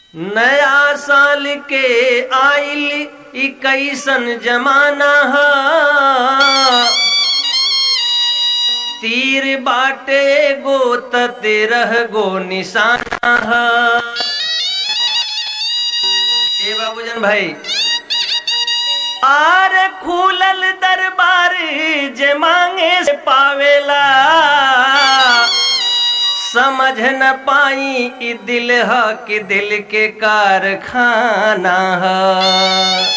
नया साल के आइल ई कैसन जमाना है। तीर बाटे गो तेरह गो निशाना है। ए बाबूजन भाई आरे खुलल दरबार जे मांगे से पावेला। समझ न पाई ई दिल है कि दिल के कारखाना है।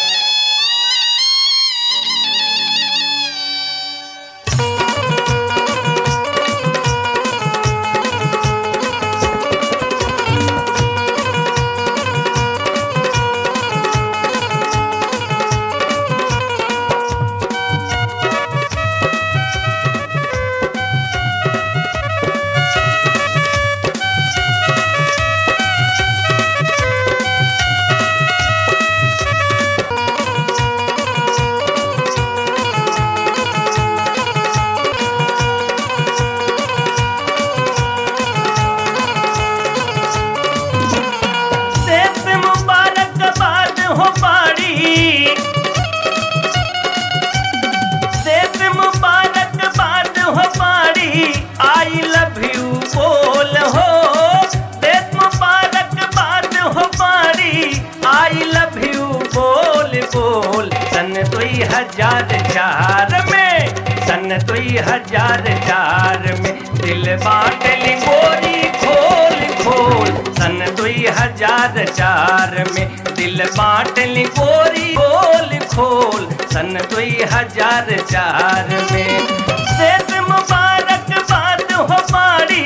सन 2004 में दिल बाटली गोरी खोल खोल। सन 2004 में दिल बाटली गोरी खोल खोल। सन 2004 में सेत मुबारक बाद हो पारी।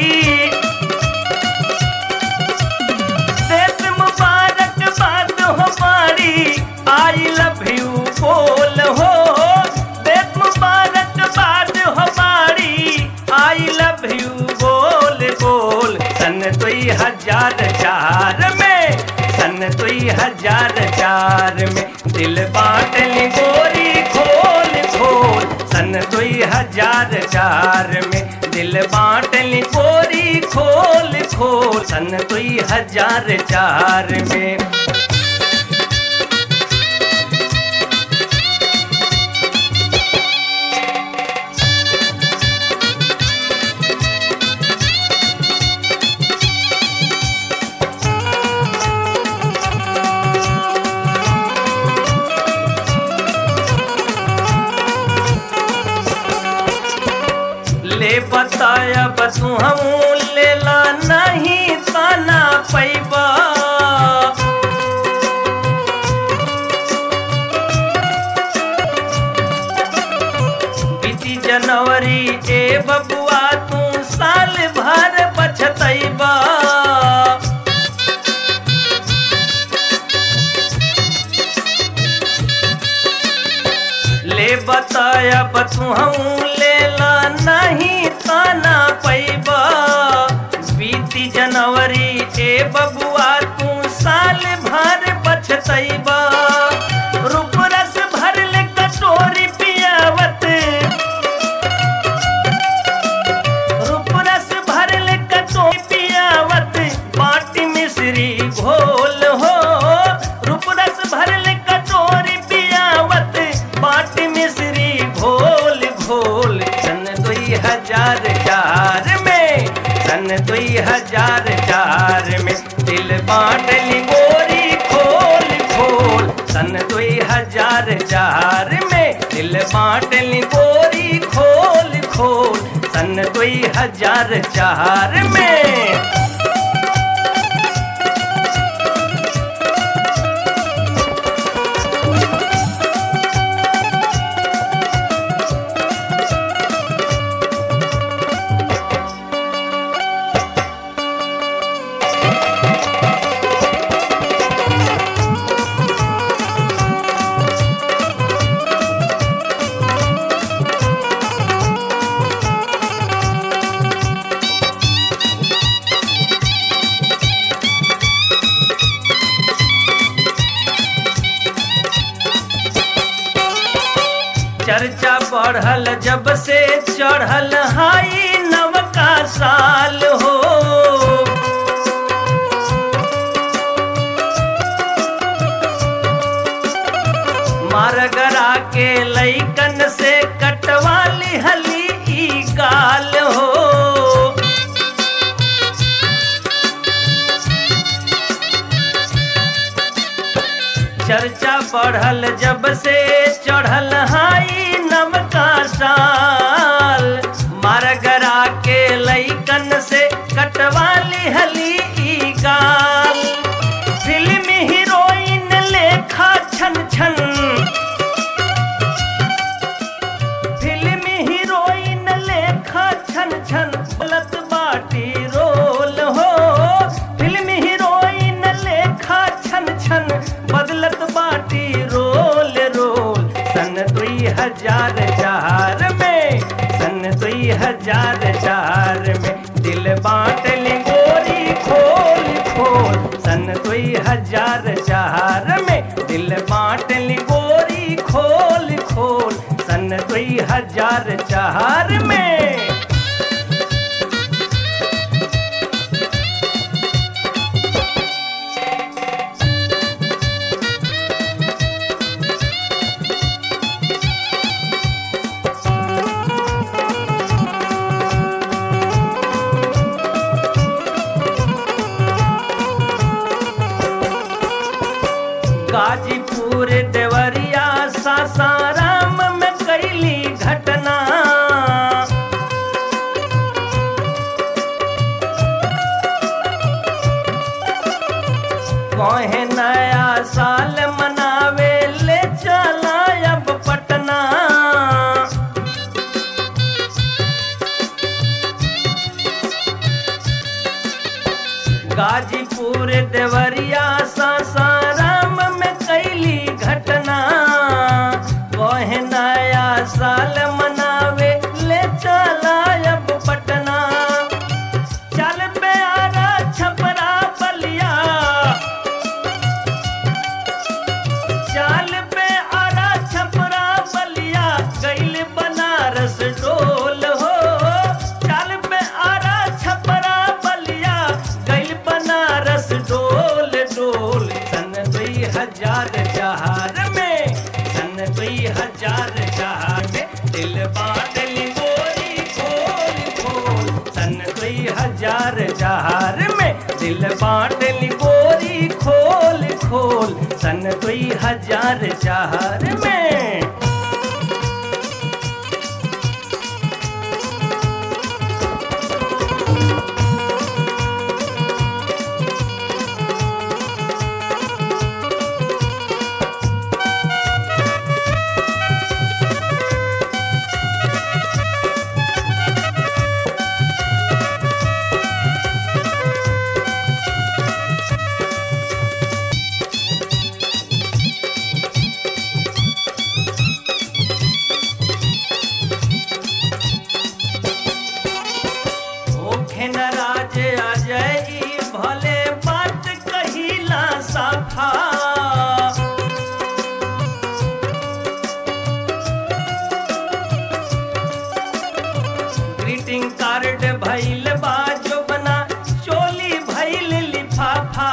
सेत मुबारक बाद हो पारी। आई लव यू बोल हो। सेत मुबारक बाद हो पारी। आई लव यू बोल बोल। सन 2004 में सन 2004 में दिल बाटली गोरी खोल खोल। सन 2004 में दिल बाटली गोरी खोल खोल। सन 2004 में ले बताया बसु हम लेला नहीं ताना पैबा। बीती जनवरी ए बबुआ तू साल भर पछतैबा। ले बताया बसु हम लेला नहीं ताना पैबा। बीती जनवरी ए बबुआ तू साल भर पछतैबा। रूप रस भरल कटोरी पियावत। रूप रस भरल कटोरी पियावत। बाटी मिश्री घोल हो। रूप रस भरल कटोरी पियावत। बाटी मिश्री घोल घोल। सन 2004 में सन 2004 में दिल बाटली गोरी खोल खोल। सन 2004 में दिल बाटली गोरी खोल खोल। सन 2004 में चर्चा बढ़ल जब से चढ़ल हाई नवका साल हो। लइकन से कटवाली हली ई गाल हो। चर्चा बढ़ल जब से चढ़ल हाई नमका साल, मारगरा के लइकन से कटवाली हली ई गाल। फिल्म हीरोइन लेखा छन छन, फिल्म हीरोइन लेखा छन छन बोलत बाटी रोल हो। फिल्म हीरोइन लेखा छन छन बदलत बाटी रोल रोल। सन 2004 में, सन 2004 में दिल बाटली गोरी खोल खोल। सन 2004 में दिल बाटली गोरी खोल खोल। सन 2004 में। गाजीपुर देवरिया सासाराम में कैली घटना। कहे नया साल मनावे ले चला अब पटना। गाजीपुर देवरिया सासाराम में कैली घटना। कहे नया साल मनावे ले चला अब पटना। चल पे आरा छपरा बलिया, चल पे आरा छपरा बलिया गइल बनारस डोल हो। चल पे आरा छपरा बलिया गइल बनारस डोल डोल। सन 2004 में, सन 2004 में दिल बाटली गोरी खोल खोल। सन 2004 में दिल बाटली गोरी खोल खोल। सन 2004 में। नाराज आ जाएगी भले बात कहिला साफा। ग्रीटिंग कार्ड भइल बाजो बना चोली भइल लिफाफा।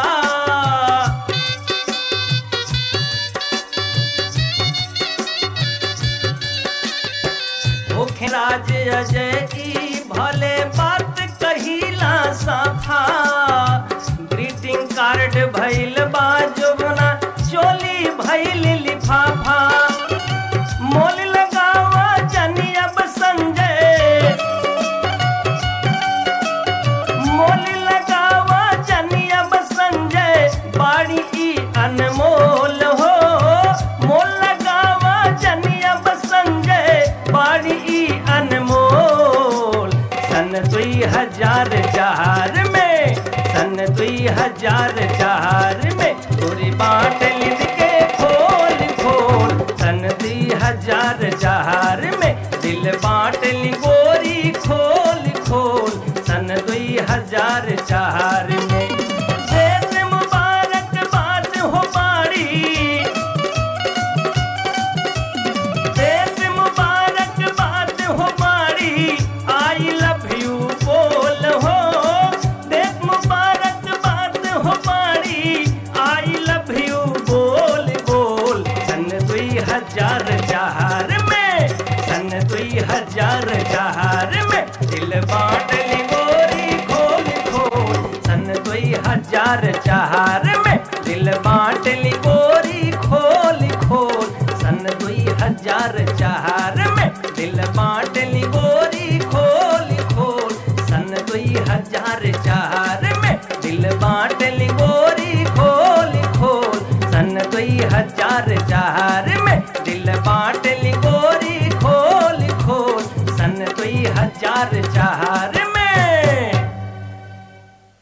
राज अजय की भले बात कहिला साफा। ग्रीटिंग कार्ड भइल बाजोबना चोली भइल लिफाफा। मोल लगावा जनी अब संजय, मोल लगावा जनी अब संजय बाड़ी ई अनमोल हो। मोल लगावा जनी अब संजय बाड़ी ई अनमोल। सन 2004 में, सन 2004 में पूरी बाट लिद के खोल खोल। सन 2004 में दिल बाट ली गोरी खोल खोल। सन 2004 में देश मुबारकबाद हो बाड़ी, देश मुबारकबाद हो बाड़ी आई लव यू बोल हो। देश मुबारकबाद हो बाड़ी आई लव यू चार में दिल बांट ली गोरी खोल खोल सन 2004 में दिल बांट ली गोरी खोल खोल सन 2004